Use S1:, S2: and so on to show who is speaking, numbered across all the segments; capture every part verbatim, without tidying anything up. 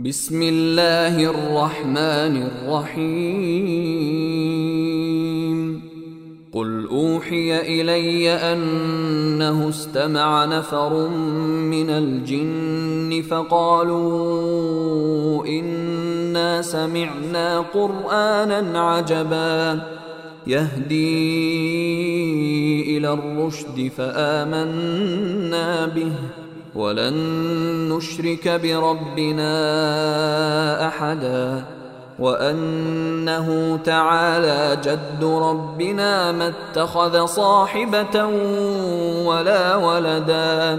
S1: بسم الله الرحمن الرحيم قل أوحي إلي أنه استمع نفر من الجن فقالوا إنا سمعنا قرآنا عجبا يهدي إلى الرشد فآمنا به ولن نشرك بربنا أحدا وأنه تعالى جد ربنا ما اتخذ صاحبة ولا ولدا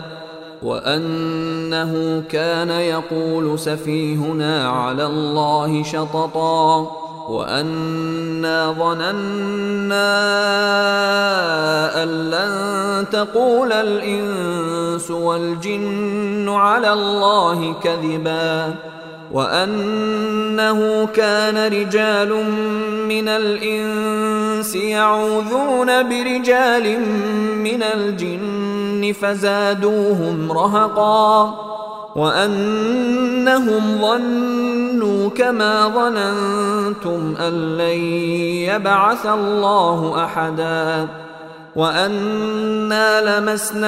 S1: وأنه كان يقول سفيهنا على الله شططا وأنا ظننا أن لن تقول الإنس والجن على الله كذبا وأنه كان رجال من الإنس يعوذون برجال من الجن فزادوهم رهقا وأنهم ظنوا كما ظننتم أن لن يبعث الله أحدا وأنا لمسنا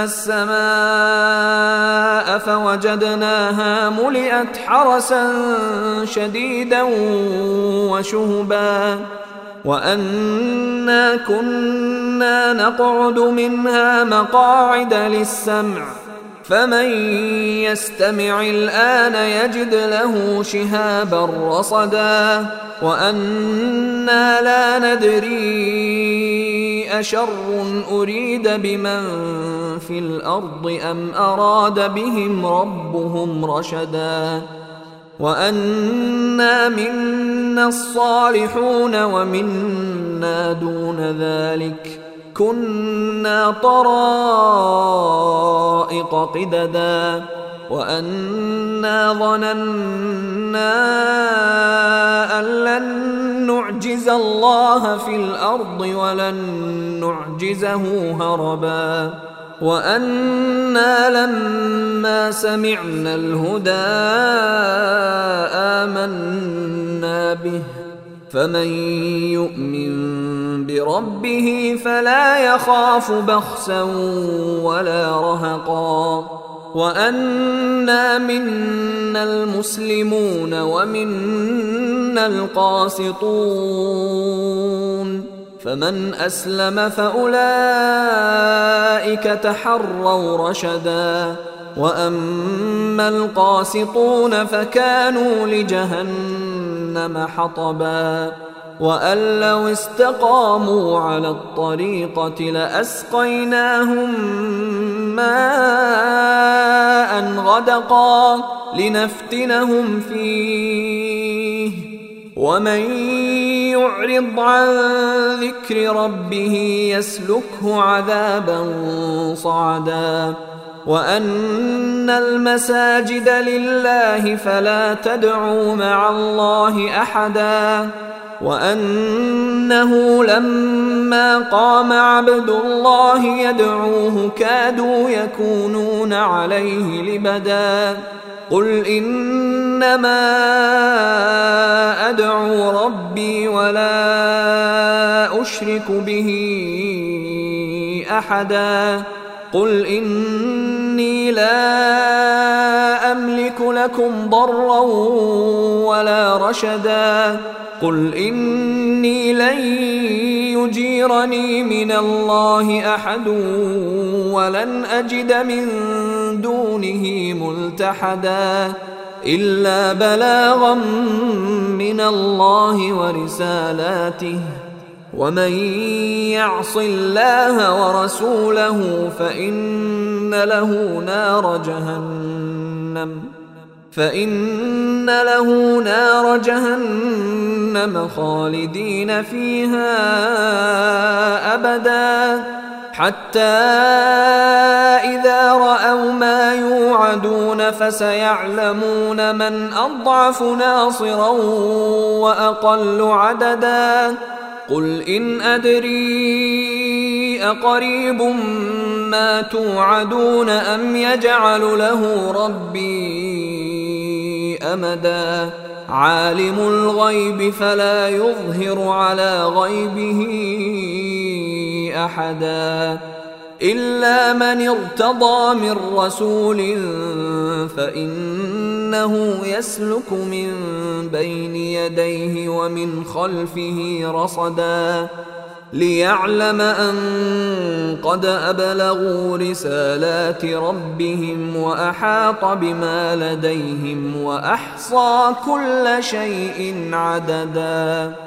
S1: السماء فوجدناها ملئت حرسا شديدا وشهبا وأنا كنا نقعد منها مقاعد للسمع فمن يستمع الآن يجد له شهابا رصدا وأنا لا ندري أشر أريد بمن في الأرض أم أراد بهم ربهم رشدا وأنا منا الصالحون ومنا دون ذلك كنا طرائق قددا وأنا ظننا أن لن نعجز الله في الأرض ولن نعجزه هربا وأنا لما سمعنا الهدى آمنا به فمن يؤمن بربه فلا يخاف بخسا ولا رهقا وأنا منا المسلمون ومنا القاسطون فمن أسلم فأولئك تحروا رشدا وأما القاسطون فكانوا لجهنم حطبا وأن لو استقاموا على الطريقة لأسقيناهم ماء غدقا لنفتنهم فيه ومن يعرض عن ذكر ربه يسلكه عذابا صعدا وأن المساجد لله فلا تدعوا مع الله أحدا وأنه لما قام عبد الله يدعوه كادوا يكونون عليه لبدا قل إنما أدعو ربي ولا أشرك به أحدا قل إني لا أملك لكم ضرا ولا رشدا قل إني لن يجيرني من الله أحد ولن أجد من دونه ملتحدا إلا بلاغا من الله ورسالاته ومن يعص الله ورسوله فإن له نار جهنم فإن له نار جهنم خالدين فيها أبدا حتى إذا رأوا ما يوعدون فسيعلمون من أضعف ناصرا وأقل عددا قل إن أدري أقريب ما توعدون أم يجعل له ربي أمدا عالم الغيب فلا يظهر على غيبه أحدا إلا من ارتضى من رسول فإنه يسلك من بين يديه ومن خلفه رصدا ليعلم أن قد أبلغوا رسالات ربهم وأحاط بما لديهم وأحصى كل شيء عددا.